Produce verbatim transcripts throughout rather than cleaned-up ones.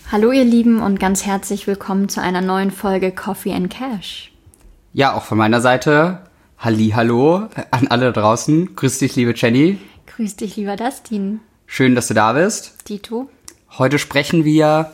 Hallo ihr Lieben und ganz herzlich willkommen zu einer neuen Folge Coffee and Cash. Ja, auch von meiner Seite, Hallihallo an alle draußen. Grüß dich, liebe Jenny. Grüß dich, lieber Dustin. Schön, dass du da bist. Dito. Heute sprechen wir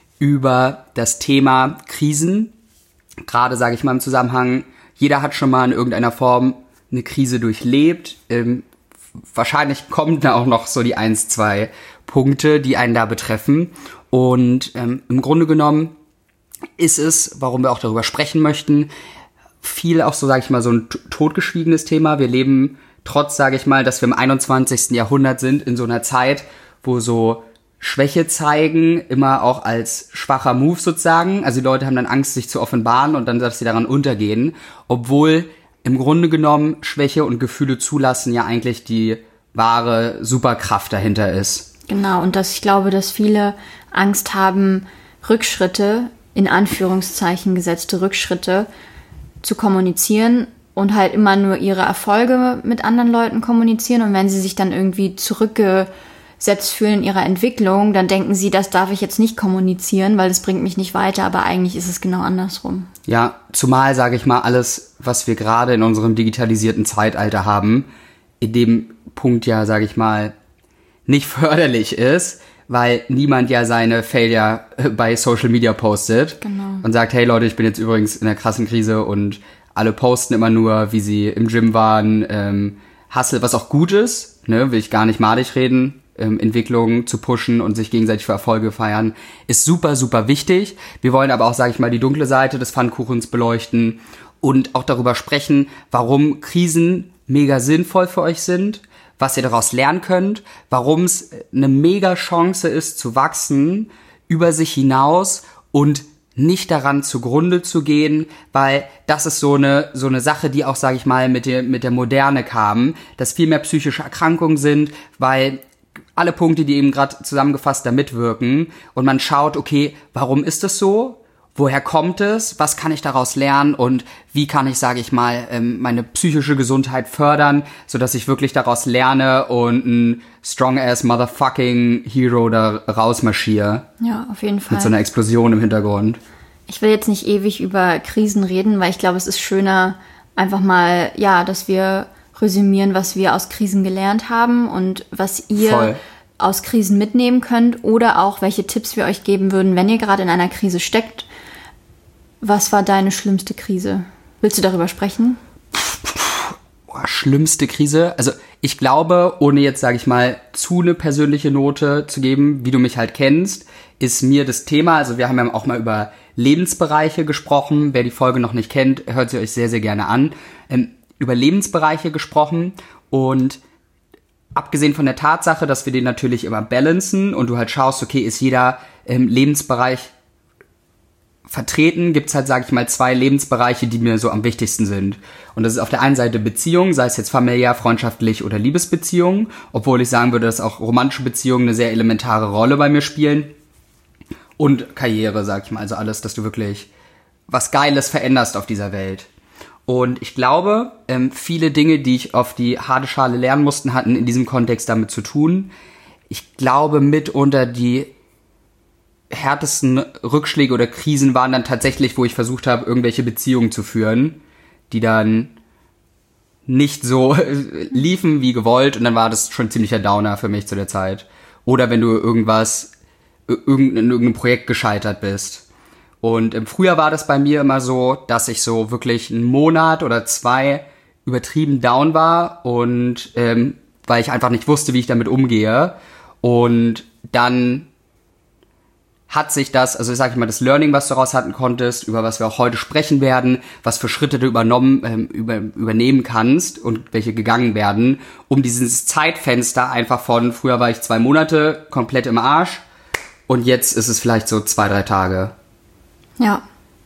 über das Thema Krisen. Gerade, sage ich mal, im Zusammenhang, jeder hat schon mal in irgendeiner Form eine Krise durchlebt. Ähm, wahrscheinlich kommen da auch noch so die eins, zwei Punkte, die einen da betreffen. Und ähm, im Grunde genommen ist es, warum wir auch darüber sprechen möchten, viel auch so, sage ich mal, so ein totgeschwiegenes Thema. Wir leben trotz, sage ich mal, dass wir im einundzwanzigsten Jahrhundert sind, in so einer Zeit, wo so Schwäche zeigen immer auch als schwacher Move sozusagen. Also die Leute haben dann Angst, sich zu offenbaren und dann, dass sie daran untergehen. Obwohl im Grunde genommen Schwäche und Gefühle zulassen ja eigentlich die wahre Superkraft dahinter ist. Genau, und dass ich glaube, dass viele Angst haben, Rückschritte, in Anführungszeichen gesetzte Rückschritte, zu kommunizieren und halt immer nur ihre Erfolge mit anderen Leuten kommunizieren. Und wenn sie sich dann irgendwie zurückgesetzt fühlen in ihrer Entwicklung, dann denken sie, das darf ich jetzt nicht kommunizieren, weil das bringt mich nicht weiter. Aber eigentlich ist es genau andersrum. Ja, zumal, sage ich mal, alles, was wir gerade in unserem digitalisierten Zeitalter haben, in dem Punkt ja, sage ich mal, nicht förderlich ist, weil niemand ja seine Failure bei Social Media postet. Genau. Und sagt, hey Leute, ich bin jetzt übrigens in einer krassen Krise und alle posten immer nur, wie sie im Gym waren, ähm, Hustle, was auch gut ist, ne, will ich gar nicht madig reden, ähm, Entwicklungen zu pushen und sich gegenseitig für Erfolge feiern, ist super, super wichtig. Wir wollen aber auch, sage ich mal, die dunkle Seite des Pfannkuchens beleuchten und auch darüber sprechen, warum Krisen mega sinnvoll für euch sind, was ihr daraus lernen könnt, warum es eine mega Chance ist, zu wachsen, über sich hinaus und nicht daran zugrunde zu gehen, weil das ist so eine so eine Sache, die auch, sage ich mal, mit der mit der Moderne kam, dass viel mehr psychische Erkrankungen sind, weil alle Punkte, die eben gerade zusammengefasst da mitwirken und man schaut, okay, warum ist das so? Woher kommt es? Was kann ich daraus lernen? Und wie kann ich, sage ich mal, meine psychische Gesundheit fördern, sodass ich wirklich daraus lerne und ein strong-ass motherfucking Hero da rausmarschiere? Ja, auf jeden Fall. Mit so einer Explosion im Hintergrund. Ich will jetzt nicht ewig über Krisen reden, weil ich glaube, es ist schöner, einfach mal, ja, dass wir resümieren, was wir aus Krisen gelernt haben und was ihr Voll. aus Krisen mitnehmen könnt oder auch, welche Tipps wir euch geben würden, wenn ihr gerade in einer Krise steckt. Was war deine schlimmste Krise? Willst du darüber sprechen? Boah, schlimmste Krise? Also ich glaube, ohne jetzt, sage ich mal, zu eine persönliche Note zu geben, wie du mich halt kennst, ist mir das Thema, also wir haben ja auch mal über Lebensbereiche gesprochen. Wer die Folge noch nicht kennt, hört sie euch sehr, sehr gerne an. Ähm, über Lebensbereiche gesprochen und abgesehen von der Tatsache, dass wir den natürlich immer balancen und du halt schaust, okay, ist jeder ähm, Lebensbereich vertreten, gibt's halt, sage ich mal, zwei Lebensbereiche, die mir so am wichtigsten sind. Und das ist auf der einen Seite Beziehung, sei es jetzt familiär, freundschaftlich oder Liebesbeziehungen, obwohl ich sagen würde, dass auch romantische Beziehungen eine sehr elementare Rolle bei mir spielen. Und Karriere, sag ich mal, also alles, dass du wirklich was Geiles veränderst auf dieser Welt. Und ich glaube, ähm, viele Dinge, die ich auf die harte Schale lernen musste, hatten in diesem Kontext damit zu tun. Ich glaube, mitunter die härtesten Rückschläge oder Krisen waren dann tatsächlich, wo ich versucht habe, irgendwelche Beziehungen zu führen, die dann nicht so liefen wie gewollt und dann war das schon ziemlicher Downer für mich zu der Zeit. Oder wenn du irgendwas, in irgendeinem Projekt gescheitert bist. Und im Frühjahr war das bei mir immer so, dass ich so wirklich einen Monat oder zwei übertrieben down war und ähm, weil ich einfach nicht wusste, wie ich damit umgehe. Und dann hat sich das, also sag ich mal, das Learning, was du daraus hatten konntest, über was wir auch heute sprechen werden, was für Schritte du übernommen, ähm, über, übernehmen kannst und welche gegangen werden, um dieses Zeitfenster einfach von, früher war ich zwei Monate komplett im Arsch und jetzt ist es vielleicht so zwei, drei Tage. Ja.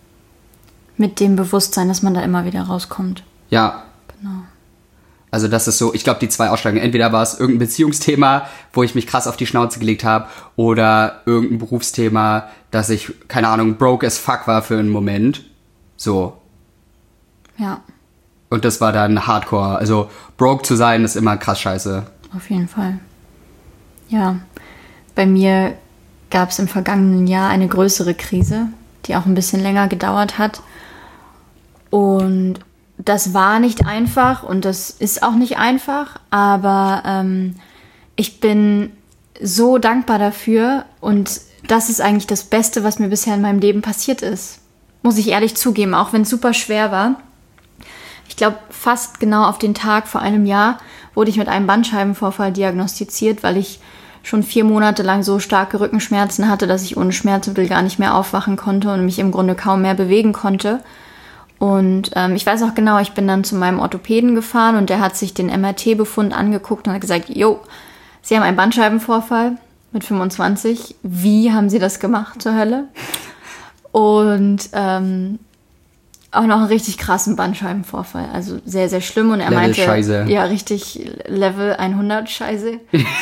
Mit dem Bewusstsein, dass man da immer wieder rauskommt. Ja. Genau. Also das ist so, ich glaube, die zwei Ausschläge. Entweder war es irgendein Beziehungsthema, wo ich mich krass auf die Schnauze gelegt habe, oder irgendein Berufsthema, dass ich, keine Ahnung, broke as fuck war für einen Moment. So. Ja. Und das war dann Hardcore. Also broke zu sein ist immer krass scheiße. Auf jeden Fall. Ja. Bei mir gab es im vergangenen Jahr eine größere Krise, die auch ein bisschen länger gedauert hat. Und das war nicht einfach und das ist auch nicht einfach, aber ähm, ich bin so dankbar dafür und das ist eigentlich das Beste, was mir bisher in meinem Leben passiert ist. Muss ich ehrlich zugeben, auch wenn es super schwer war. Ich glaube, fast genau auf den Tag vor einem Jahr wurde ich mit einem Bandscheibenvorfall diagnostiziert, weil ich schon vier Monate lang so starke Rückenschmerzen hatte, dass ich ohne Schmerzmittel gar nicht mehr aufwachen konnte und mich im Grunde kaum mehr bewegen konnte. Und ähm, ich weiß auch genau, ich bin dann zu meinem Orthopäden gefahren und der hat sich den M R T-Befund angeguckt und hat gesagt, jo, Sie haben einen Bandscheibenvorfall mit fünfundzwanzig. Wie haben Sie das gemacht zur Hölle? Und ähm, auch noch einen richtig krassen Bandscheibenvorfall. Also sehr, sehr schlimm. Und er Level meinte, Scheiße. Ja, richtig Level hundert Scheiße.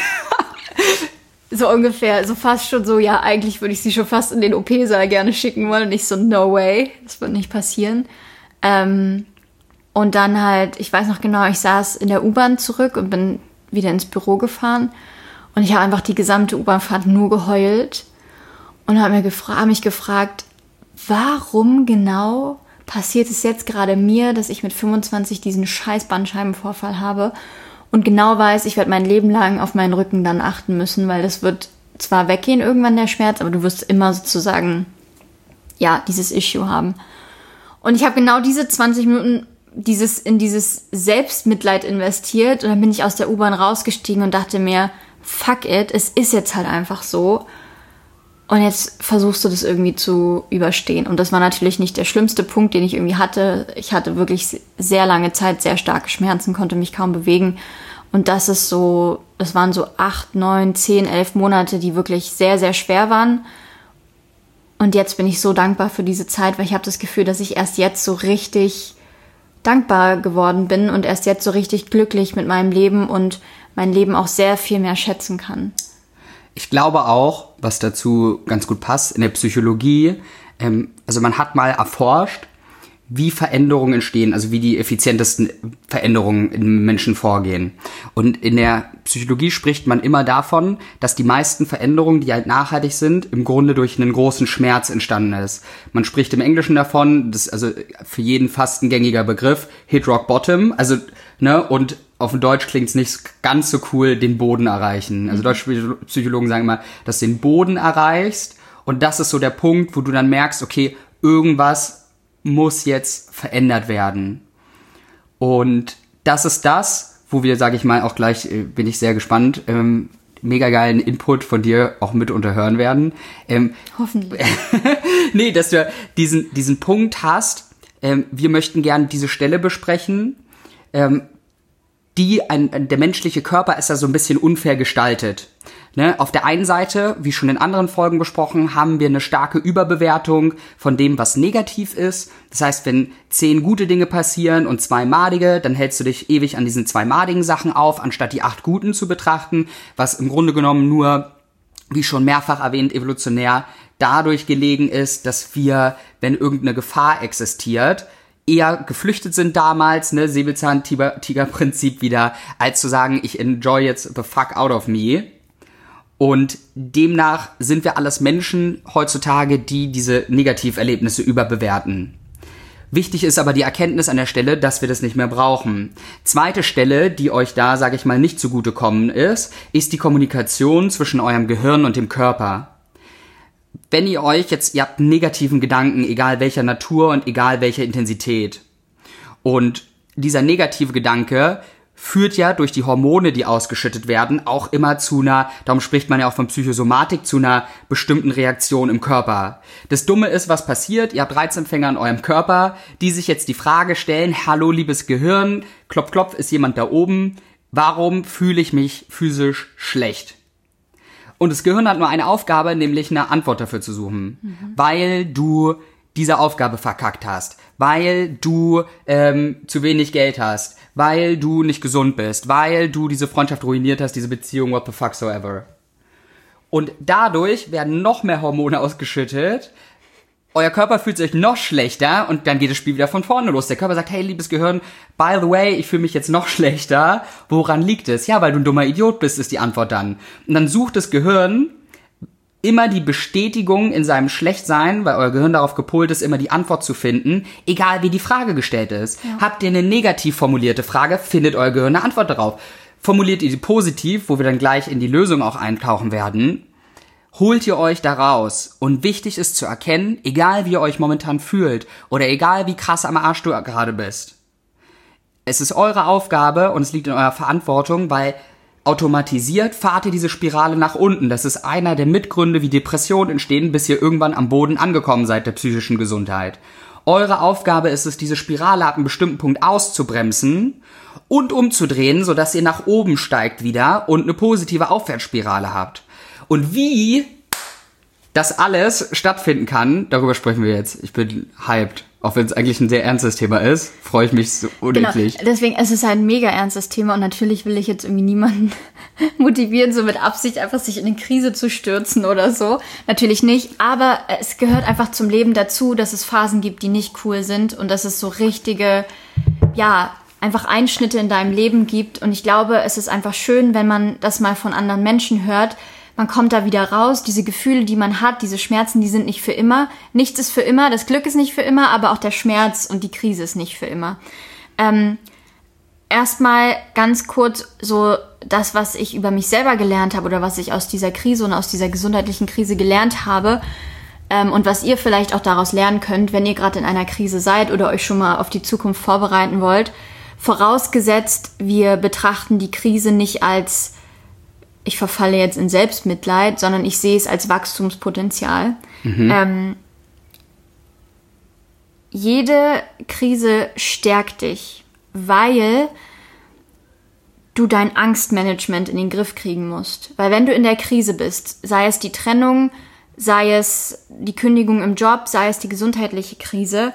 So ungefähr, so fast schon so, ja, eigentlich würde ich Sie schon fast in den O P-Saal gerne schicken wollen. Und ich so, no way, das wird nicht passieren. Ähm, und dann halt, ich weiß noch genau, ich saß in der U-Bahn zurück und bin wieder ins Büro gefahren. Und ich habe einfach die gesamte U-Bahn-Fahrt nur geheult und habe mir gefra- hab mich gefragt, warum genau passiert es jetzt gerade mir, dass ich mit fünfundzwanzig diesen scheiß Bandscheibenvorfall habe und genau weiß, ich werde mein Leben lang auf meinen Rücken dann achten müssen, weil das wird zwar weggehen irgendwann, der Schmerz, aber du wirst immer sozusagen, ja, dieses Issue haben. Und ich habe genau diese zwanzig Minuten dieses, in dieses Selbstmitleid investiert und dann bin ich aus der U-Bahn rausgestiegen und dachte mir, fuck it, es ist jetzt halt einfach so. Und jetzt versuchst du das irgendwie zu überstehen. Und das war natürlich nicht der schlimmste Punkt, den ich irgendwie hatte. Ich hatte wirklich sehr lange Zeit sehr starke Schmerzen, konnte mich kaum bewegen. Und das ist so, das waren so acht, neun, zehn, elf Monate, die wirklich sehr, sehr schwer waren. Und jetzt bin ich so dankbar für diese Zeit, weil ich habe das Gefühl, dass ich erst jetzt so richtig dankbar geworden bin und erst jetzt so richtig glücklich mit meinem Leben und mein Leben auch sehr viel mehr schätzen kann. Ich glaube auch, was dazu ganz gut passt, in der Psychologie, ähm, also man hat mal erforscht, wie Veränderungen entstehen, also wie die effizientesten Veränderungen im Menschen vorgehen. Und in der Psychologie spricht man immer davon, dass die meisten Veränderungen, die halt nachhaltig sind, im Grunde durch einen großen Schmerz entstanden ist. Man spricht im Englischen davon, das ist also für jeden fast ein gängiger Begriff, Hit Rock Bottom, also, ne, und auf dem Deutsch klingt es nicht ganz so cool, den Boden erreichen. Also deutsche Psychologen sagen immer, dass du den Boden erreichst und das ist so der Punkt, wo du dann merkst, okay, irgendwas muss jetzt verändert werden. Und das ist das, wo wir, sage ich mal, auch gleich, äh, bin ich sehr gespannt, ähm, mega geilen Input von dir auch mit unterhören werden. Ähm, Hoffentlich. nee, dass du diesen, diesen Punkt hast, ähm, wir möchten gerne diese Stelle besprechen, ähm, die, ein, der menschliche Körper ist ja so ein bisschen unfair gestaltet. Ne? Auf der einen Seite, wie schon in anderen Folgen besprochen, haben wir eine starke Überbewertung von dem, was negativ ist. Das heißt, wenn zehn gute Dinge passieren und zwei madige, dann hältst du dich ewig an diesen zwei madigen Sachen auf, anstatt die acht guten zu betrachten, was im Grunde genommen nur, wie schon mehrfach erwähnt, evolutionär dadurch gelegen ist, dass wir, wenn irgendeine Gefahr existiert, eher geflüchtet sind damals, ne, Säbelzahn-Tiger-Prinzip wieder, als zu sagen, ich enjoy jetzt the fuck out of me. Und demnach sind wir alles Menschen heutzutage, die diese Negativerlebnisse überbewerten. Wichtig ist aber die Erkenntnis an der Stelle, dass wir das nicht mehr brauchen. Zweite Stelle, die euch da, sage ich mal, nicht zugutekommen ist, ist die Kommunikation zwischen eurem Gehirn und dem Körper. Wenn ihr euch jetzt, ihr habt einen negativen Gedanken, egal welcher Natur und egal welcher Intensität. Und dieser negative Gedanke führt ja durch die Hormone, die ausgeschüttet werden, auch immer zu einer, darum spricht man ja auch von Psychosomatik, zu einer bestimmten Reaktion im Körper. Das Dumme ist, was passiert, ihr habt Reizempfänger in eurem Körper, die sich jetzt die Frage stellen, hallo liebes Gehirn, klopf, klopf, ist jemand da oben, warum fühle ich mich physisch schlecht? Und das Gehirn hat nur eine Aufgabe, nämlich eine Antwort dafür zu suchen. Mhm. Weil du diese Aufgabe verkackt hast. Weil du ähm, zu wenig Geld hast. Weil du nicht gesund bist. Weil du diese Freundschaft ruiniert hast, diese Beziehung, what the fuck so ever. Und dadurch werden noch mehr Hormone ausgeschüttet. Euer Körper fühlt sich noch schlechter und dann geht das Spiel wieder von vorne los. Der Körper sagt, hey, liebes Gehirn, by the way, ich fühle mich jetzt noch schlechter. Woran liegt es? Ja, weil du ein dummer Idiot bist, ist die Antwort dann. Und dann sucht das Gehirn immer die Bestätigung in seinem Schlechtsein, weil euer Gehirn darauf gepolt ist, immer die Antwort zu finden, egal wie die Frage gestellt ist. Ja. Habt ihr eine negativ formulierte Frage, findet euer Gehirn eine Antwort darauf. Formuliert ihr die positiv, wo wir dann gleich in die Lösung auch eintauchen werden, holt ihr euch da raus. Und wichtig ist zu erkennen, egal wie ihr euch momentan fühlt oder egal wie krass am Arsch du gerade bist, es ist eure Aufgabe und es liegt in eurer Verantwortung, weil automatisiert fahrt ihr diese Spirale nach unten. Das ist einer der Mitgründe, wie Depressionen entstehen, bis ihr irgendwann am Boden angekommen seid der psychischen Gesundheit. Eure Aufgabe ist es, diese Spirale ab einem bestimmten Punkt auszubremsen und umzudrehen, sodass ihr nach oben steigt wieder und eine positive Aufwärtsspirale habt. Und wie das alles stattfinden kann, darüber sprechen wir jetzt. Ich bin hyped. Auch wenn es eigentlich ein sehr ernstes Thema ist, freue ich mich so unendlich. Genau, deswegen es ist es halt ein mega ernstes Thema und natürlich will ich jetzt irgendwie niemanden motivieren, so mit Absicht einfach sich in eine Krise zu stürzen oder so. Natürlich nicht, aber es gehört einfach zum Leben dazu, dass es Phasen gibt, die nicht cool sind und dass es so richtige, ja, einfach Einschnitte in deinem Leben gibt. Und ich glaube, es ist einfach schön, wenn man das mal von anderen Menschen hört. Man kommt da wieder raus, diese Gefühle, die man hat, diese Schmerzen, die sind nicht für immer. Nichts ist für immer, das Glück ist nicht für immer, aber auch der Schmerz und die Krise ist nicht für immer. Ähm, erstmal ganz kurz so das, was ich über mich selber gelernt habe oder was ich aus dieser Krise und aus dieser gesundheitlichen Krise gelernt habe ähm, und was ihr vielleicht auch daraus lernen könnt, wenn ihr gerade in einer Krise seid oder euch schon mal auf die Zukunft vorbereiten wollt. Vorausgesetzt, wir betrachten die Krise nicht als ich verfalle jetzt in Selbstmitleid, sondern ich sehe es als Wachstumspotenzial. Mhm. Ähm, jede Krise stärkt dich, weil du dein Angstmanagement in den Griff kriegen musst. Weil wenn du in der Krise bist, sei es die Trennung, sei es die Kündigung im Job, sei es die gesundheitliche Krise,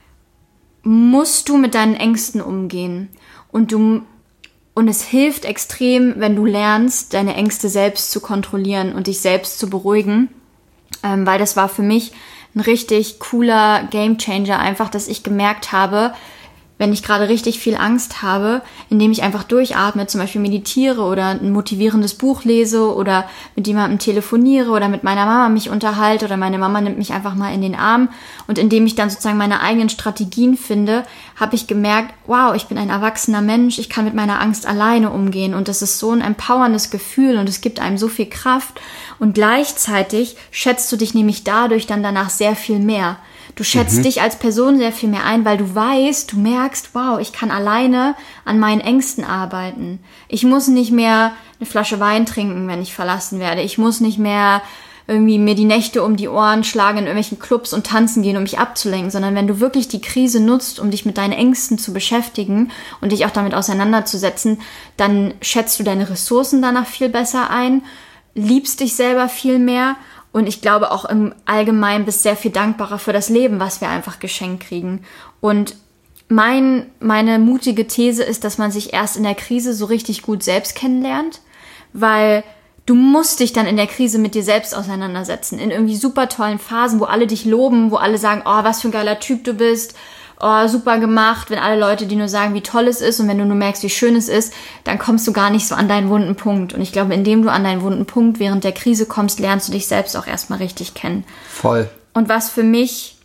musst du mit deinen Ängsten umgehen. Und du Und es hilft extrem, wenn du lernst, deine Ängste selbst zu kontrollieren und dich selbst zu beruhigen, ähm, weil das war für mich ein richtig cooler Gamechanger, einfach, dass ich gemerkt habe, wenn ich gerade richtig viel Angst habe, indem ich einfach durchatme, zum Beispiel meditiere oder ein motivierendes Buch lese oder mit jemandem telefoniere oder mit meiner Mama mich unterhalte oder meine Mama nimmt mich einfach mal in den Arm und indem ich dann sozusagen meine eigenen Strategien finde, habe ich gemerkt, wow, ich bin ein erwachsener Mensch, ich kann mit meiner Angst alleine umgehen und das ist so ein empowerndes Gefühl und es gibt einem so viel Kraft und gleichzeitig schätzt du dich nämlich dadurch dann danach sehr viel mehr. Du schätzt mhm. dich als Person sehr viel mehr ein, weil du weißt, du merkst, wow, ich kann alleine an meinen Ängsten arbeiten. Ich muss nicht mehr eine Flasche Wein trinken, wenn ich verlassen werde. Ich muss nicht mehr irgendwie mir die Nächte um die Ohren schlagen in irgendwelchen Clubs und tanzen gehen, um mich abzulenken, sondern wenn du wirklich die Krise nutzt, um dich mit deinen Ängsten zu beschäftigen und dich auch damit auseinanderzusetzen, dann schätzt du deine Ressourcen danach viel besser ein, liebst dich selber viel mehr. Und ich glaube auch im Allgemeinen bist sehr viel dankbarer für das Leben, was wir einfach geschenkt kriegen. Und mein, meine mutige These ist, dass man sich erst in der Krise so richtig gut selbst kennenlernt, weil du musst dich dann in der Krise mit dir selbst auseinandersetzen. In irgendwie super tollen Phasen, wo alle dich loben, wo alle sagen, oh, was für ein geiler Typ du bist, oh, super gemacht, wenn alle Leute dir nur sagen, wie toll es ist und wenn du nur merkst, wie schön es ist, dann kommst du gar nicht so an deinen wunden Punkt. Und ich glaube, indem du an deinen wunden Punkt während der Krise kommst, lernst du dich selbst auch erstmal richtig kennen. Voll. Und was für mich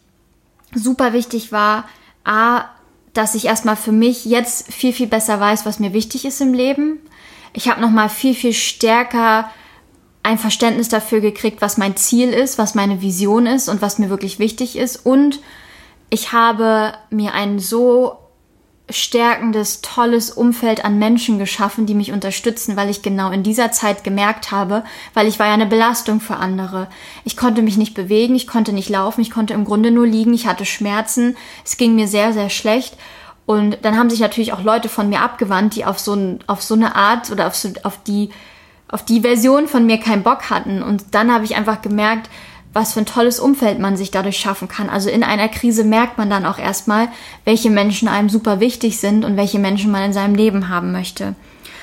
super wichtig war, a, dass ich erstmal für mich jetzt viel, viel besser weiß, was mir wichtig ist im Leben. Ich habe nochmal viel, viel stärker ein Verständnis dafür gekriegt, was mein Ziel ist, was meine Vision ist und was mir wirklich wichtig ist. Und ich habe mir ein so stärkendes, tolles Umfeld an Menschen geschaffen, die mich unterstützen, weil ich genau in dieser Zeit gemerkt habe, weil ich war ja eine Belastung für andere. Ich konnte mich nicht bewegen, ich konnte nicht laufen, ich konnte im Grunde nur liegen, ich hatte Schmerzen, es ging mir sehr, sehr schlecht. Und dann haben sich natürlich auch Leute von mir abgewandt, die auf so, ein, auf so eine Art oder auf, so, auf, die, auf die Version von mir keinen Bock hatten. Und dann habe ich einfach gemerkt, was für ein tolles Umfeld man sich dadurch schaffen kann. Also in einer Krise merkt man dann auch erstmal, welche Menschen einem super wichtig sind und welche Menschen man in seinem Leben haben möchte.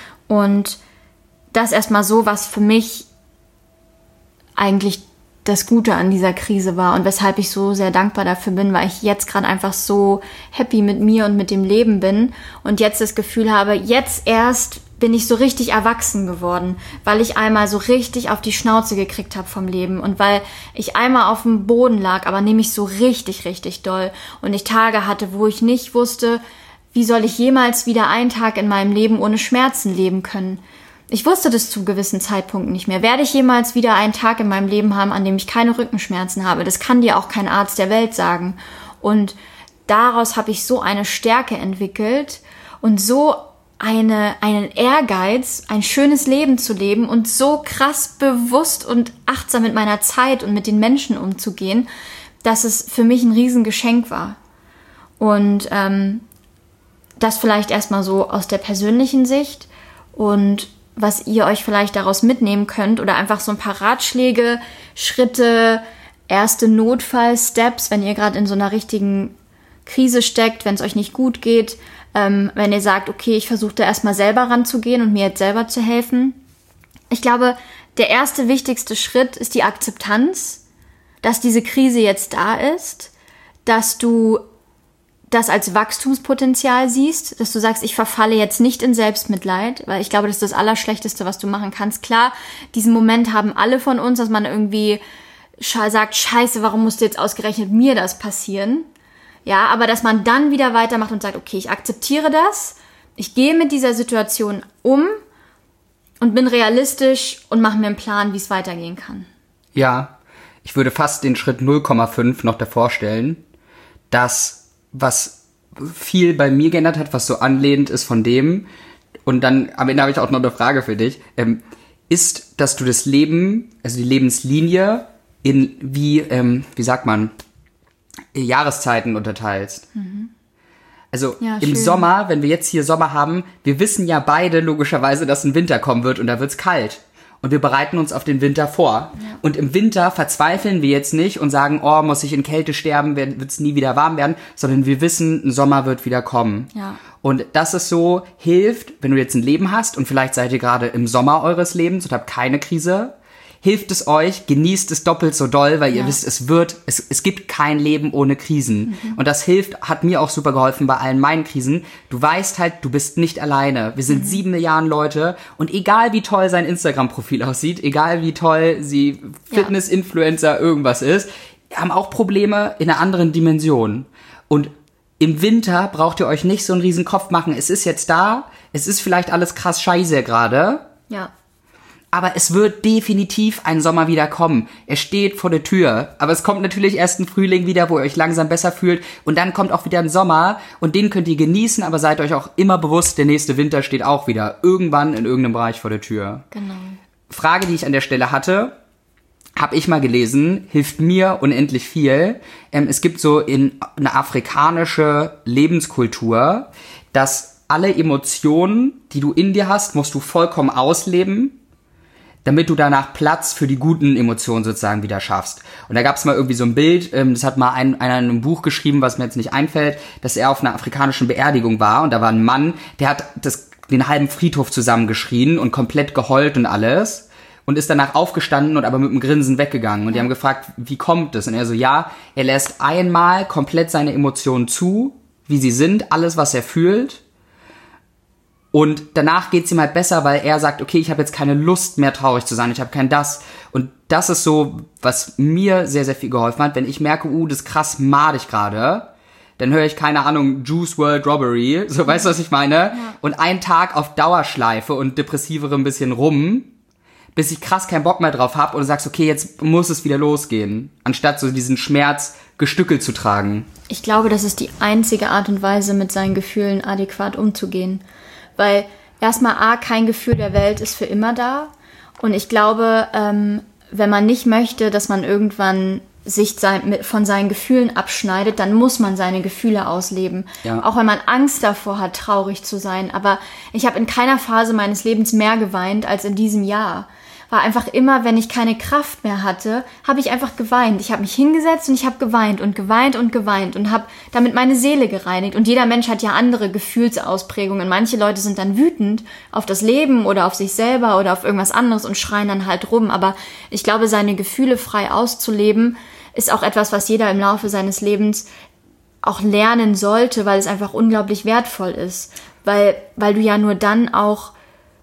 Und das erstmal so, was für mich eigentlich das Gute an dieser Krise war und weshalb ich so sehr dankbar dafür bin, weil ich jetzt gerade einfach so happy mit mir und mit dem Leben bin und jetzt das Gefühl habe, jetzt erst bin ich so richtig erwachsen geworden, weil ich einmal so richtig auf die Schnauze gekriegt habe vom Leben und weil ich einmal auf dem Boden lag, aber nämlich so richtig, richtig doll und ich Tage hatte, wo ich nicht wusste, wie soll ich jemals wieder einen Tag in meinem Leben ohne Schmerzen leben können. Ich wusste das zu gewissen Zeitpunkten nicht mehr. Werde ich jemals wieder einen Tag in meinem Leben haben, an dem ich keine Rückenschmerzen habe? Das kann dir auch kein Arzt der Welt sagen. Und daraus habe ich so eine Stärke entwickelt und so eine, einen Ehrgeiz, ein schönes Leben zu leben und so krass bewusst und achtsam mit meiner Zeit und mit den Menschen umzugehen, dass es für mich ein Riesengeschenk war. Und ähm, das vielleicht erstmal so aus der persönlichen Sicht und was ihr euch vielleicht daraus mitnehmen könnt oder einfach so ein paar Ratschläge, Schritte, erste Notfall-Steps, wenn ihr gerade in so einer richtigen Krise steckt, wenn es euch nicht gut geht, ähm, wenn ihr sagt, okay, ich versuche da erstmal selber ranzugehen und mir jetzt selber zu helfen. Ich glaube, der erste wichtigste Schritt ist die Akzeptanz, dass diese Krise jetzt da ist, dass du das als Wachstumspotenzial siehst, dass du sagst, ich verfalle jetzt nicht in Selbstmitleid, weil ich glaube, das ist das Allerschlechteste, was du machen kannst. Klar, diesen Moment haben alle von uns, dass man irgendwie sagt, scheiße, warum musste jetzt ausgerechnet mir das passieren? Ja, aber dass man dann wieder weitermacht und sagt, okay, ich akzeptiere das, ich gehe mit dieser Situation um und bin realistisch und mache mir einen Plan, wie es weitergehen kann. Ja, ich würde fast den Schritt null Komma fünf noch davor stellen, dass was viel bei mir geändert hat, was so anlehnend ist von dem, und dann am Ende habe ich auch noch eine Frage für dich, ähm, ist, dass du das Leben, also die Lebenslinie in wie, ähm, wie sagt man, Jahreszeiten unterteilst. Mhm. Also ja, im schön. Sommer, wenn wir jetzt hier Sommer haben, wir wissen ja beide logischerweise, dass ein Winter kommen wird und da wird's kalt. Und wir bereiten uns auf den Winter vor. Ja. Und im Winter verzweifeln wir jetzt nicht und sagen, oh, muss ich in Kälte sterben, wird es nie wieder warm werden, sondern wir wissen, ein Sommer wird wieder kommen. Ja. Und das ist so, hilft, wenn du jetzt ein Leben hast und vielleicht seid ihr gerade im Sommer eures Lebens und habt keine Krise, hilft es euch, genießt es doppelt so doll, weil ihr ja. wisst, es wird, es, es gibt kein Leben ohne Krisen. Mhm. Und das hilft, hat mir auch super geholfen bei allen meinen Krisen. Du weißt halt, du bist nicht alleine. Wir sind mhm. sieben Milliarden Leute und egal wie toll sein Instagram-Profil aussieht, egal wie toll sie Fitness-Influencer ja. irgendwas ist, haben auch Probleme in einer anderen Dimension. Und im Winter braucht ihr euch nicht so einen riesen Kopf machen. Es ist jetzt da, es ist vielleicht alles krass scheiße gerade. Ja. Aber es wird definitiv ein Sommer wieder kommen. Er steht vor der Tür. Aber es kommt natürlich erst ein Frühling wieder, wo ihr euch langsam besser fühlt. Und dann kommt auch wieder ein Sommer. Und den könnt ihr genießen, aber seid euch auch immer bewusst, der nächste Winter steht auch wieder irgendwann in irgendeinem Bereich vor der Tür. Genau. Frage, die ich an der Stelle hatte, habe ich mal gelesen, hilft mir unendlich viel. Ähm, es gibt so in eine afrikanische Lebenskultur, dass alle Emotionen, die du in dir hast, musst du vollkommen ausleben, damit du danach Platz für die guten Emotionen sozusagen wieder schaffst. Und da gab es mal irgendwie so ein Bild, ähm, das hat mal ein, einer in einem Buch geschrieben, was mir jetzt nicht einfällt, dass er auf einer afrikanischen Beerdigung war und da war ein Mann, der hat das, den halben Friedhof zusammengeschrien und komplett geheult und alles und ist danach aufgestanden und aber mit einem Grinsen weggegangen. Und die haben gefragt, wie kommt das? Und er so, ja, er lässt einmal komplett seine Emotionen zu, wie sie sind, alles, was er fühlt. Und danach geht's ihm halt besser, weil er sagt, okay, ich habe jetzt keine Lust mehr traurig zu sein, ich habe kein das. Und das ist so, was mir sehr, sehr viel geholfen hat. Wenn ich merke, uh, das ist krass madig gerade, dann höre ich, keine Ahnung, Juice world Robbery, so, weißt du, was ich meine? Ja. Und einen Tag auf Dauerschleife und depressivere ein bisschen rum, bis ich krass keinen Bock mehr drauf habe und du sagst, okay, jetzt muss es wieder losgehen, anstatt so diesen Schmerz gestückelt zu tragen. Ich glaube, das ist die einzige Art und Weise, mit seinen Gefühlen adäquat umzugehen. Weil erstmal A, kein Gefühl der Welt ist für immer da. Und ich glaube, ähm, wenn man nicht möchte, dass man irgendwann sich sein, mit, von seinen Gefühlen abschneidet, dann muss man seine Gefühle ausleben. Ja. Auch wenn man Angst davor hat, traurig zu sein. Aber ich habe in keiner Phase meines Lebens mehr geweint als in diesem Jahr. War einfach immer, wenn ich keine Kraft mehr hatte, habe ich einfach geweint. Ich habe mich hingesetzt und ich habe geweint und geweint und geweint und habe damit meine Seele gereinigt. Und jeder Mensch hat ja andere Gefühlsausprägungen. Manche Leute sind dann wütend auf das Leben oder auf sich selber oder auf irgendwas anderes und schreien dann halt rum. Aber ich glaube, seine Gefühle frei auszuleben, ist auch etwas, was jeder im Laufe seines Lebens auch lernen sollte, weil es einfach unglaublich wertvoll ist. Weil, weil du ja nur dann auch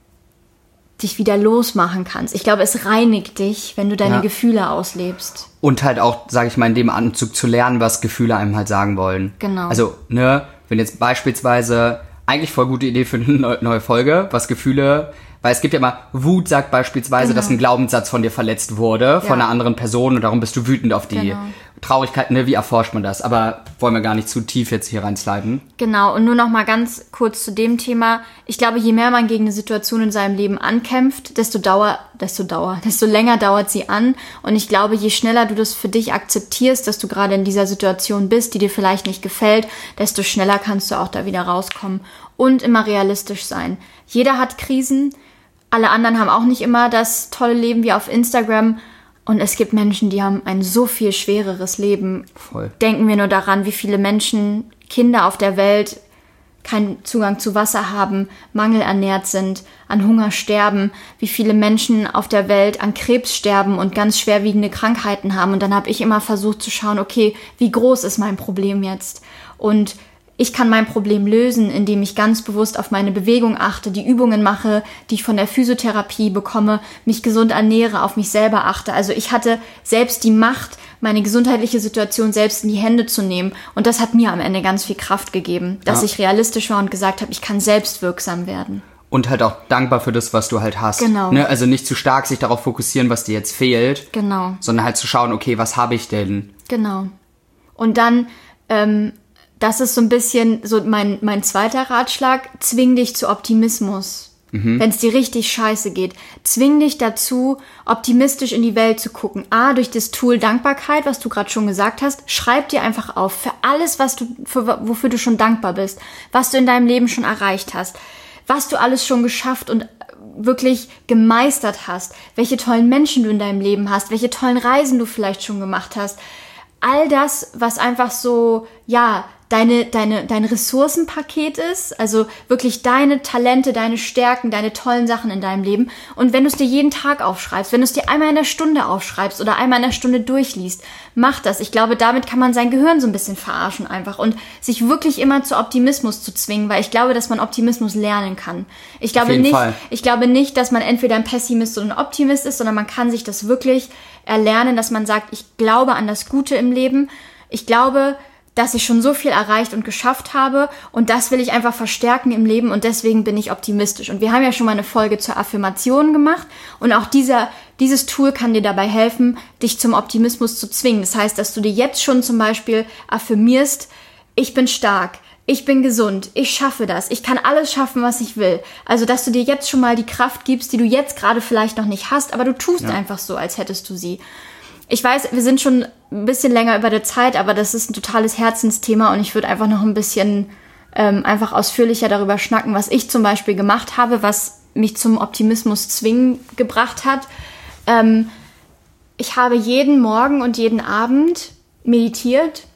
dich wieder losmachen kannst. Ich glaube, es reinigt dich, wenn du deine ja. Gefühle auslebst. Und halt auch, sage ich mal, in dem Anzug zu lernen, was Gefühle einem halt sagen wollen. Genau. Also, ne, wenn jetzt beispielsweise, eigentlich voll gute Idee für eine neue Folge, was Gefühle, weil es gibt ja immer, Wut sagt beispielsweise, genau. dass ein Glaubenssatz von dir verletzt wurde, ja. von einer anderen Person und darum bist du wütend auf die genau. Traurigkeit, ne, wie erforscht man das? Aber wollen wir gar nicht zu tief jetzt hier reinsliden. Genau, und nur noch mal ganz kurz zu dem Thema. Ich glaube, je mehr man gegen eine Situation in seinem Leben ankämpft, desto dauer, desto dauer, desto länger dauert sie an. Und ich glaube, je schneller du das für dich akzeptierst, dass du gerade in dieser Situation bist, die dir vielleicht nicht gefällt, desto schneller kannst du auch da wieder rauskommen. Und immer realistisch sein. Jeder hat Krisen. Alle anderen haben auch nicht immer das tolle Leben wie auf Instagram. Und es gibt Menschen, die haben ein so viel schwereres Leben. Voll. Denken wir nur daran, wie viele Menschen, Kinder auf der Welt keinen Zugang zu Wasser haben, mangelernährt sind, an Hunger sterben, wie viele Menschen auf der Welt an Krebs sterben und ganz schwerwiegende Krankheiten haben. Und dann habe ich immer versucht zu schauen, okay, wie groß ist mein Problem jetzt? Und ich kann mein Problem lösen, indem ich ganz bewusst auf meine Bewegung achte, die Übungen mache, die ich von der Physiotherapie bekomme, mich gesund ernähre, auf mich selber achte. Also ich hatte selbst die Macht, meine gesundheitliche Situation selbst in die Hände zu nehmen. Und das hat mir am Ende ganz viel Kraft gegeben, dass ja. ich realistisch war und gesagt habe, ich kann selbst wirksam werden. Und halt auch dankbar für das, was du halt hast. Genau. Ne? Also nicht zu stark sich darauf fokussieren, was dir jetzt fehlt. Genau. Sondern halt zu schauen, okay, was habe ich denn? Genau. Und dann... ähm, das ist so ein bisschen so mein, mein zweiter Ratschlag. Zwing dich zu Optimismus. Mhm. Wenn es dir richtig scheiße geht. Zwing dich dazu, optimistisch in die Welt zu gucken. A, durch das Tool Dankbarkeit, was du gerade schon gesagt hast. Schreib dir einfach auf für alles, was du, für, wofür du schon dankbar bist. Was du in deinem Leben schon erreicht hast. Was du alles schon geschafft und wirklich gemeistert hast. Welche tollen Menschen du in deinem Leben hast. Welche tollen Reisen du vielleicht schon gemacht hast. All das, was einfach so, ja, deine, deine, dein Ressourcenpaket ist, also wirklich deine Talente, deine Stärken, deine tollen Sachen in deinem Leben. Und wenn du es dir jeden Tag aufschreibst, wenn du es dir einmal in der Stunde aufschreibst oder einmal in der Stunde durchliest, mach das. Ich glaube, damit kann man sein Gehirn so ein bisschen verarschen einfach und sich wirklich immer zu Optimismus zu zwingen, weil ich glaube, dass man Optimismus lernen kann. Ich glaube Auf jeden nicht, Fall. ich glaube nicht, dass man entweder ein Pessimist oder ein Optimist ist, sondern man kann sich das wirklich erlernen, dass man sagt, ich glaube an das Gute im Leben. Ich glaube, dass ich schon so viel erreicht und geschafft habe und das will ich einfach verstärken im Leben und deswegen bin ich optimistisch. Und wir haben ja schon mal eine Folge zur Affirmation gemacht und auch dieser, dieses Tool kann dir dabei helfen, dich zum Optimismus zu zwingen. Das heißt, dass du dir jetzt schon zum Beispiel affirmierst, ich bin stark, ich bin gesund, ich schaffe das, ich kann alles schaffen, was ich will. Also, dass du dir jetzt schon mal die Kraft gibst, die du jetzt gerade vielleicht noch nicht hast, aber du tust ja. einfach so, als hättest du sie. Ich weiß, wir sind schon ein bisschen länger über der Zeit, aber das ist ein totales Herzensthema und ich würde einfach noch ein bisschen ähm, einfach ausführlicher darüber schnacken, was ich zum Beispiel gemacht habe, was mich zum Optimismus zwingen gebracht hat. Ähm, ich habe jeden Morgen und jeden Abend meditiert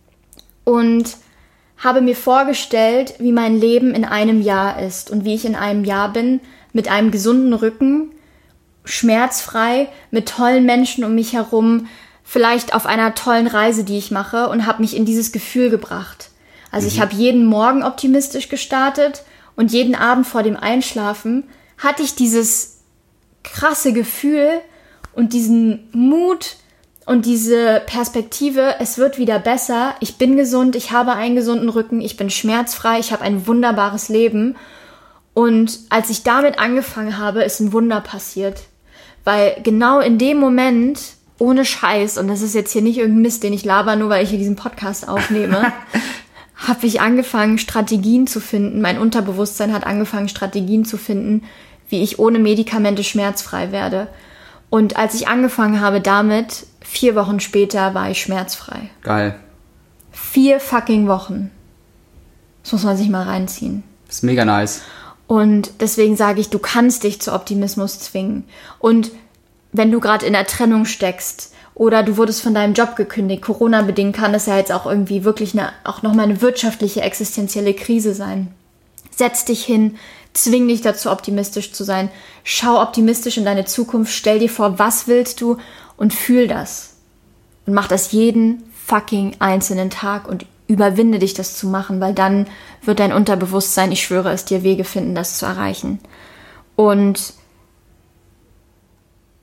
und habe mir vorgestellt, wie mein Leben in einem Jahr ist und wie ich in einem Jahr bin, mit einem gesunden Rücken, schmerzfrei, mit tollen Menschen um mich herum, vielleicht auf einer tollen Reise, die ich mache und habe mich in dieses Gefühl gebracht. Also mhm. ich habe jeden Morgen optimistisch gestartet und jeden Abend vor dem Einschlafen hatte ich dieses krasse Gefühl und diesen Mut und diese Perspektive, es wird wieder besser, ich bin gesund, ich habe einen gesunden Rücken, ich bin schmerzfrei, ich habe ein wunderbares Leben. Und als ich damit angefangen habe, ist ein Wunder passiert. Weil genau in dem Moment, ohne Scheiß, und das ist jetzt hier nicht irgendein Mist, den ich laber, nur weil ich hier diesen Podcast aufnehme, habe ich angefangen, Strategien zu finden. Mein Unterbewusstsein hat angefangen, Strategien zu finden, wie ich ohne Medikamente schmerzfrei werde. Und als ich angefangen habe damit, vier Wochen später war ich schmerzfrei. Geil. Vier fucking Wochen. Das muss man sich mal reinziehen. Das ist mega nice. Und deswegen sage ich, du kannst dich zu Optimismus zwingen. Und wenn du gerade in der Trennung steckst oder du wurdest von deinem Job gekündigt, Corona-bedingt kann das ja jetzt auch irgendwie wirklich eine, auch nochmal eine wirtschaftliche, existenzielle Krise sein. Setz dich hin, zwing dich dazu, optimistisch zu sein. Schau optimistisch in deine Zukunft, stell dir vor, was willst du und fühl das. Und mach das jeden fucking einzelnen Tag und überwinde dich, das zu machen, weil dann wird dein Unterbewusstsein, ich schwöre es dir, Wege finden, das zu erreichen. Und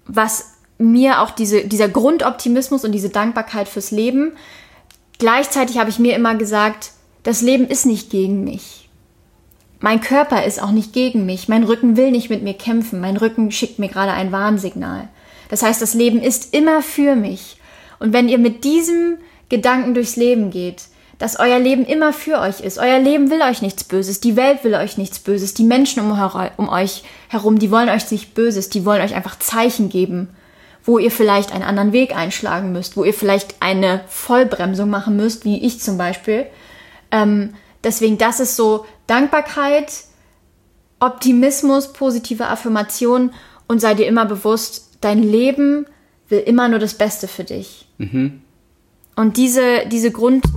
was mir auch diese, dieser Grundoptimismus und diese Dankbarkeit fürs Leben. Gleichzeitig habe ich mir immer gesagt, das Leben ist nicht gegen mich. Mein Körper ist auch nicht gegen mich. Mein Rücken will nicht mit mir kämpfen. Mein Rücken schickt mir gerade ein Warnsignal. Das heißt, das Leben ist immer für mich. Und wenn ihr mit diesem Gedanken durchs Leben geht, dass euer Leben immer für euch ist, euer Leben will euch nichts Böses, die Welt will euch nichts Böses, die Menschen um, um euch herum, die wollen euch nicht Böses, die wollen euch einfach Zeichen geben, wo ihr vielleicht einen anderen Weg einschlagen müsst, wo ihr vielleicht eine Vollbremsung machen müsst, wie ich zum Beispiel. Ähm, deswegen, das ist so Dankbarkeit, Optimismus, positive Affirmation und sei dir immer bewusst, dein Leben will immer nur das Beste für dich. Mhm. Und diese, diese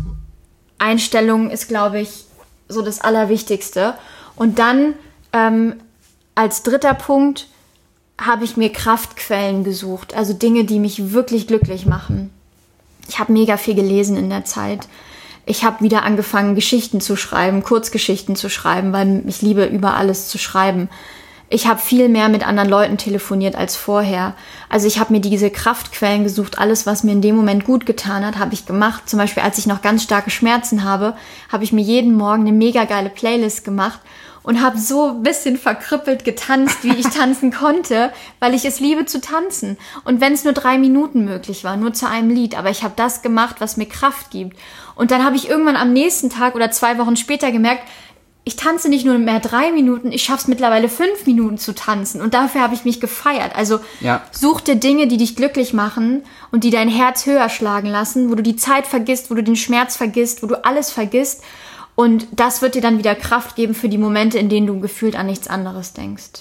Grundeinstellung ist, glaube ich, so das Allerwichtigste. Und dann ähm, als dritter Punkt habe ich mir Kraftquellen gesucht, also Dinge, die mich wirklich glücklich machen. Ich habe mega viel gelesen in der Zeit. Ich habe wieder angefangen, Geschichten zu schreiben, Kurzgeschichten zu schreiben, weil ich liebe, über alles zu schreiben. Ich habe viel mehr mit anderen Leuten telefoniert als vorher. Also ich habe mir diese Kraftquellen gesucht. Alles, was mir in dem Moment gut getan hat, habe ich gemacht. Zum Beispiel, als ich noch ganz starke Schmerzen habe, habe ich mir jeden Morgen eine mega geile Playlist gemacht und habe so ein bisschen verkrüppelt getanzt, wie ich tanzen konnte, weil ich es liebe zu tanzen. Und wenn es nur drei Minuten möglich war, nur zu einem Lied, aber ich habe das gemacht, was mir Kraft gibt. Und dann habe ich irgendwann am nächsten Tag oder zwei Wochen später gemerkt, ich tanze nicht nur mehr drei Minuten, ich schaffe es mittlerweile fünf Minuten zu tanzen. Und dafür habe ich mich gefeiert. Also ja. Such dir Dinge, die dich glücklich machen und die dein Herz höher schlagen lassen, wo du die Zeit vergisst, wo du den Schmerz vergisst, wo du alles vergisst. Und das wird dir dann wieder Kraft geben für die Momente, in denen du gefühlt an nichts anderes denkst.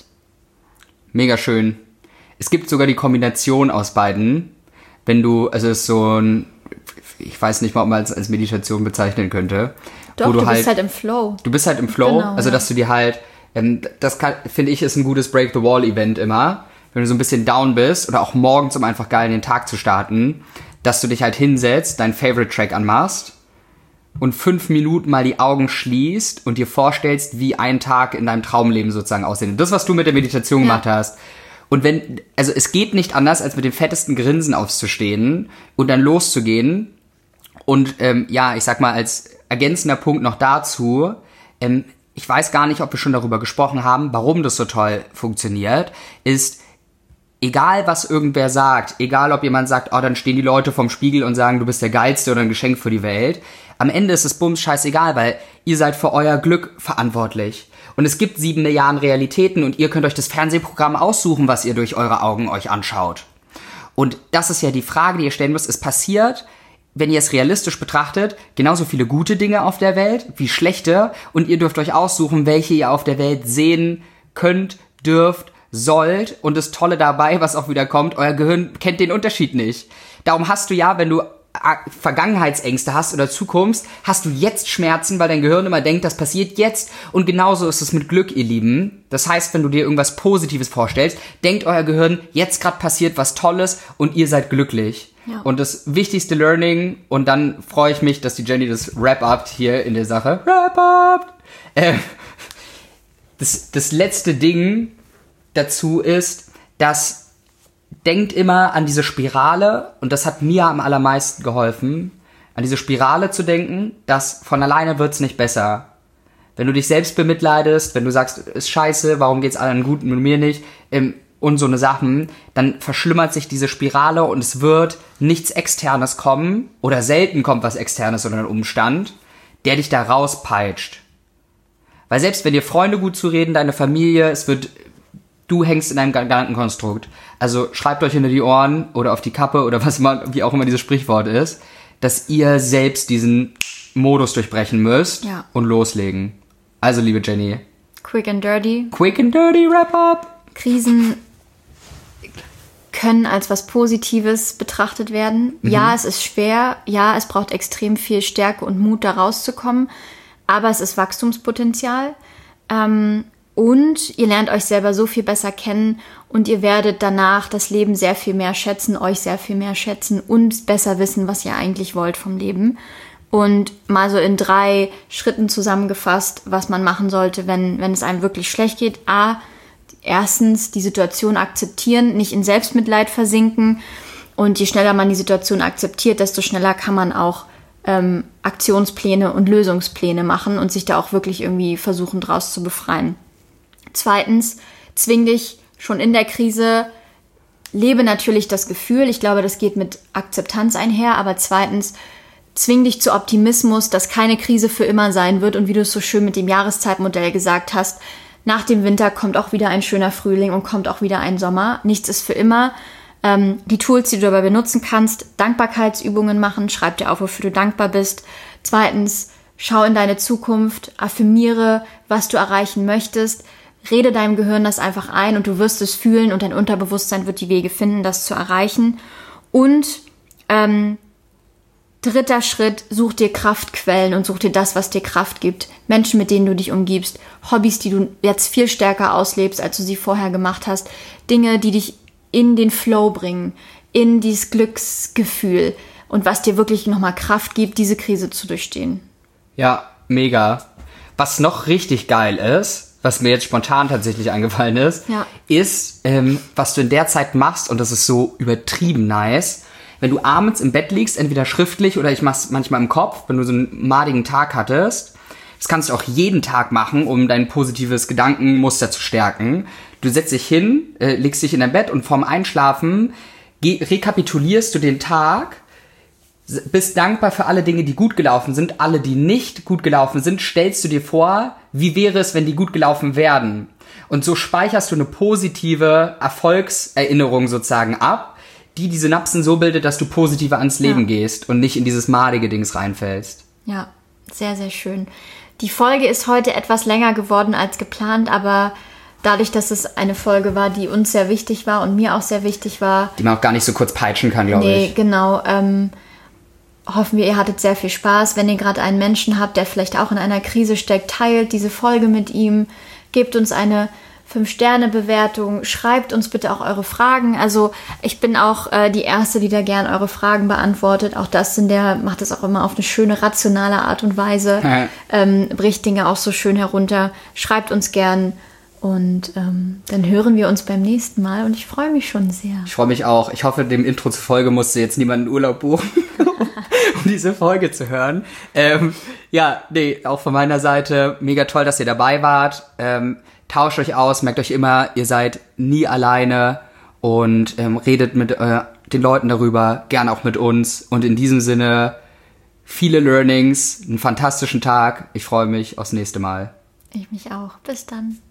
Mega schön. Es gibt sogar die Kombination aus beiden. Wenn du, also es ist so ein, ich weiß nicht mal, ob man es als Meditation bezeichnen könnte. Doch, wo du, du halt, bist halt im Flow. Du bist halt im Flow, Genau, also ja. dass du dir halt, ähm, das kann, finde ich, ist ein gutes Break-the-Wall-Event immer. Wenn du so ein bisschen down bist oder auch morgens, um einfach geil in den Tag zu starten, dass du dich halt hinsetzt, deinen Favorite-Track anmachst und fünf Minuten mal die Augen schließt und dir vorstellst, wie ein Tag in deinem Traumleben sozusagen aussehen. Das, was du mit der Meditation Ja. gemacht hast. Und wenn, also es geht nicht anders, als mit dem fettesten Grinsen aufzustehen und dann loszugehen. Und ähm, ja, ich sag mal, als ergänzender Punkt noch dazu, ähm, ich weiß gar nicht, ob wir schon darüber gesprochen haben, warum das so toll funktioniert, ist, egal was irgendwer sagt, egal ob jemand sagt, oh, dann stehen die Leute vorm Spiegel und sagen, du bist der Geilste oder ein Geschenk für die Welt, am Ende ist es bums scheißegal, weil ihr seid für euer Glück verantwortlich. Und es gibt sieben Milliarden Realitäten und ihr könnt euch das Fernsehprogramm aussuchen, was ihr durch eure Augen euch anschaut. Und das ist ja die Frage, die ihr stellen müsst. Es passiert, wenn ihr es realistisch betrachtet, genauso viele gute Dinge auf der Welt wie schlechte. Und ihr dürft euch aussuchen, welche ihr auf der Welt sehen könnt, dürft, sollt. Und das Tolle dabei, was auch wieder kommt, euer Gehirn kennt den Unterschied nicht. Darum hast du ja, wenn du Vergangenheitsängste hast oder Zukunft, hast du jetzt Schmerzen, weil dein Gehirn immer denkt, das passiert jetzt. Und genauso ist es mit Glück, ihr Lieben. Das heißt, wenn du dir irgendwas Positives vorstellst, denkt euer Gehirn, jetzt gerade passiert was Tolles und ihr seid glücklich. Ja. Und das wichtigste Learning, und dann freue ich mich, dass die Jenny das wrap-upt hier in der Sache. Wrap-up! Äh, das, das letzte Ding dazu ist, dass denkt immer an diese Spirale, und das hat mir am allermeisten geholfen, an diese Spirale zu denken, dass von alleine wird's nicht besser. Wenn du dich selbst bemitleidest, wenn du sagst, ist scheiße, warum geht's allen gut und mir nicht, ähm, und so eine Sachen, dann verschlimmert sich diese Spirale und es wird nichts Externes kommen, oder selten kommt was Externes oder ein Umstand, der dich da rauspeitscht. Weil selbst wenn dir Freunde gut zureden, deine Familie, es wird, du hängst in einem Gedankenkonstrukt. Also schreibt euch hinter die Ohren oder auf die Kappe oder was immer, wie auch immer dieses Sprichwort ist, dass ihr selbst diesen Modus durchbrechen müsst Ja. und loslegen. Also, liebe Jenny. Quick and dirty. Quick and dirty, wrap up! Krisen können als was Positives betrachtet werden. Mhm. Ja, es ist schwer. Ja, es braucht extrem viel Stärke und Mut, da rauszukommen. Aber es ist Wachstumspotenzial. Ähm, und ihr lernt euch selber so viel besser kennen und ihr werdet danach das Leben sehr viel mehr schätzen, euch sehr viel mehr schätzen und besser wissen, was ihr eigentlich wollt vom Leben. Und mal so in drei Schritten zusammengefasst, was man machen sollte, wenn, wenn es einem wirklich schlecht geht. A, erstens die Situation akzeptieren, nicht in Selbstmitleid versinken. Und je schneller man die Situation akzeptiert, desto schneller kann man auch ähm, Aktionspläne und Lösungspläne machen und sich da auch wirklich irgendwie versuchen, draus zu befreien. Zweitens, zwing dich schon in der Krise, lebe natürlich das Gefühl. Ich glaube, das geht mit Akzeptanz einher. Aber zweitens, zwing dich zu Optimismus, dass keine Krise für immer sein wird. Und wie du es so schön mit dem Jahreszeitmodell gesagt hast, nach dem Winter kommt auch wieder ein schöner Frühling und kommt auch wieder ein Sommer. Nichts ist für immer. Ähm, die Tools, die du dabei benutzen kannst, Dankbarkeitsübungen machen, schreib dir auf, wofür du dankbar bist. Zweitens, schau in deine Zukunft, affirmiere, was du erreichen möchtest. Rede deinem Gehirn das einfach ein und du wirst es fühlen und dein Unterbewusstsein wird die Wege finden, das zu erreichen. Und ähm, dritter Schritt, such dir Kraftquellen und such dir das, was dir Kraft gibt. Menschen, mit denen du dich umgibst. Hobbys, die du jetzt viel stärker auslebst, als du sie vorher gemacht hast. Dinge, die dich in den Flow bringen, in dieses Glücksgefühl und was dir wirklich nochmal Kraft gibt, diese Krise zu durchstehen. Ja, mega. Was noch richtig geil ist, was mir jetzt spontan tatsächlich eingefallen ist, ja. ist, ähm, was du in der Zeit machst, und das ist so übertrieben nice, wenn du abends im Bett liegst, entweder schriftlich oder ich mach's manchmal im Kopf, wenn du so einen madigen Tag hattest, das kannst du auch jeden Tag machen, um dein positives Gedankenmuster zu stärken. Du setzt dich hin, äh, legst dich in dein Bett und vorm Einschlafen ge- rekapitulierst du den Tag, bist dankbar für alle Dinge, die gut gelaufen sind. Alle, die nicht gut gelaufen sind, stellst du dir vor, wie wäre es, wenn die gut gelaufen wären. Und so speicherst du eine positive Erfolgserinnerung sozusagen ab, die die Synapsen so bildet, dass du positiver ans Leben ja. gehst und nicht in dieses madige Dings reinfällst. Ja, sehr, sehr schön. Die Folge ist heute etwas länger geworden als geplant, aber dadurch, dass es eine Folge war, die uns sehr wichtig war und mir auch sehr wichtig war. Die man auch gar nicht so kurz peitschen kann, glaube nee, ich. Nee, genau. Ähm, hoffen wir, ihr hattet sehr viel Spaß. Wenn ihr gerade einen Menschen habt, der vielleicht auch in einer Krise steckt, teilt diese Folge mit ihm. Gebt uns eine fünf Sterne Bewertung. Schreibt uns bitte auch eure Fragen. Also ich bin auch äh, die Erste, die da gern eure Fragen beantwortet. Auch das in der, macht es auch immer auf eine schöne, rationale Art und Weise. Ja. Ähm, bricht Dinge auch so schön herunter. Schreibt uns gern. Und ähm, dann hören wir uns beim nächsten Mal und ich freue mich schon sehr. Ich freue mich auch. Ich hoffe, dem Intro zur Folge musste jetzt niemand einen Urlaub buchen, um diese Folge zu hören. Ähm, ja, nee, auch von meiner Seite mega toll, dass ihr dabei wart. Ähm, tauscht euch aus, merkt euch immer, ihr seid nie alleine und ähm, redet mit äh, den Leuten darüber, gern auch mit uns. Und in diesem Sinne, viele Learnings, einen fantastischen Tag. Ich freue mich aufs nächste Mal. Ich mich auch. Bis dann.